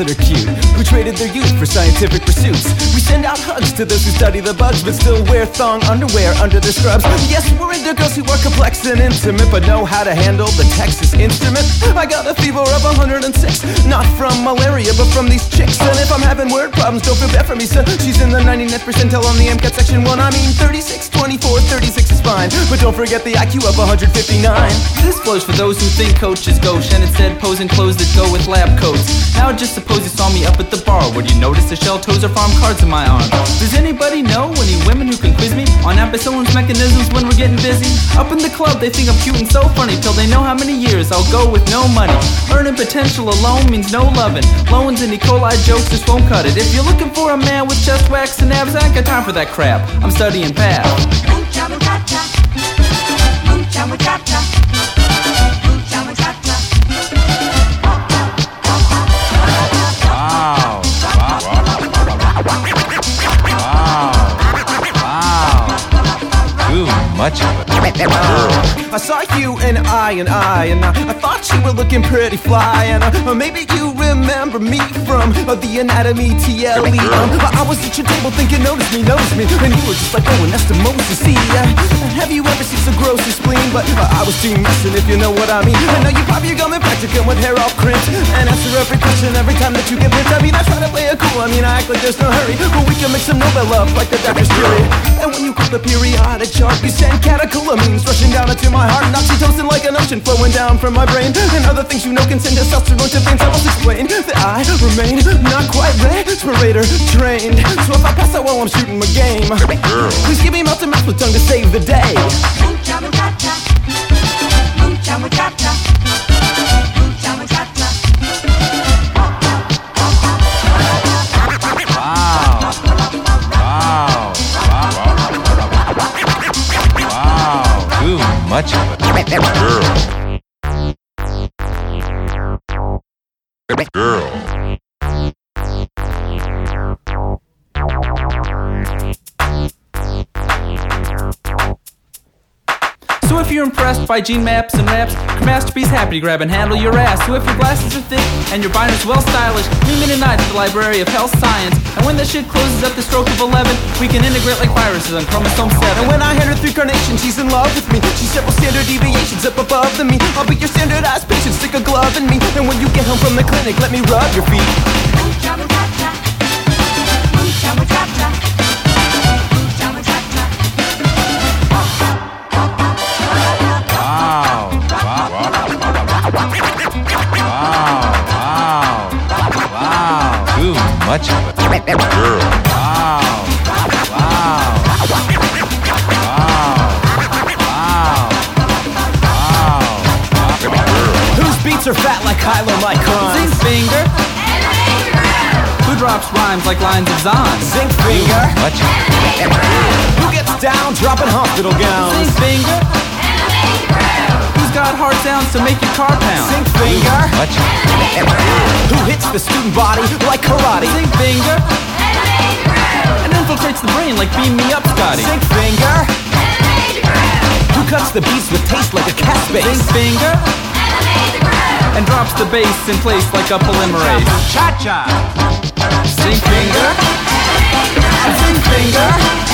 that are cute, who traded their youth for scientific pursuits. We send out hugs to those who study the bugs, but still wear thong underwear under their scrubs. Yes, we're into girls who are complex and intimate, but know how to handle the Texas instrument. I got a fever of 106, not from malaria, but from these chicks. And if I'm having word problems, don't feel bad for me, son. She's in the 99th percentile on the MCAT section 1. I mean 36, 24, 36 is fine, but don't forget the IQ of 159. This flow's for those who think Coach is gauche, and instead pose in clothes that go with lab coats. Now just suppose you saw me up at the bar. Would you notice the shell toes or farm cards in my arm? Does anybody know any women who can quiz me on Apicillum's mechanisms when we're getting busy? Up in the club they think I'm cute and so funny, till they know how many years I'll go with no money. Earning potential alone means no loving. Loans and E. coli jokes just won't cut it. If you're looking for a man with chest wax and abs, I ain't got time for that crap. I'm studying path. Mucha muchacha, mucha muchacha, mucha muchacha. Wow. Too much of it. I saw you and I thought you were looking pretty fly. And maybe you remember me from the Anatomy TLE. I was at your table thinking, notice me, and you were just like, oh, and that's the Moses. See, have you ever seen some gross spleen? But I was too messing, if you know what I mean. I know you pop your gum and practicum with hair all crimped, and answer every question every time that you get bent. I mean, I try to play it cool, I act like there's no hurry, but we can make some Nobel love like the doctor's jury. And when you call the periodic chart, you send catecholamines rushing down into my heart, and oxytocin like an ocean flowing down from my brain, and other things you know can send testosterone to veins. I must explain that I remain not quite respirator trained, so if I pass out while I'm shooting my game, please give me mouth to mouth with tongue to save the day. Mucha muchacha, mucha muchacha, mucha muchacha. Wow. Too much of it. Girl. So if you're impressed by gene maps and raps, your masterpiece happy to grab and handle your ass. So if your glasses are thick and your binder's well stylish, meet me tonight at the Library of Health Science. And when the shit closes at the stroke of 11, we can integrate like viruses on chromosome 7. And when I hand her through carnation, she's in love with me. She's several standard deviations up above than me. I'll be your standardized patient, stick a glove in me. And when you get home from the clinic, let me rub your feet. Mucha muchacha, mucha muchacha, mucha muchacha. Wow. Too much of it. Girl. Wow. Whose beats are fat like Kylo Micron? Zinc finger. Who drops rhymes like lines of Zon? Zinc finger. Much of it. Who gets down dropping hospital gowns? Zinc finger. Who's got hard sounds to make your car pound? Zinc finger. Much of it. Who hits the student body like karate? Zinc finger. And infiltrates the brain like Beam Me Up, Scotty. Zinc finger. Who cuts the beats with taste like a cat space? Zinc finger. And drops the bass in place like a polymerase. Cha-cha. Zinc finger. Zinc finger.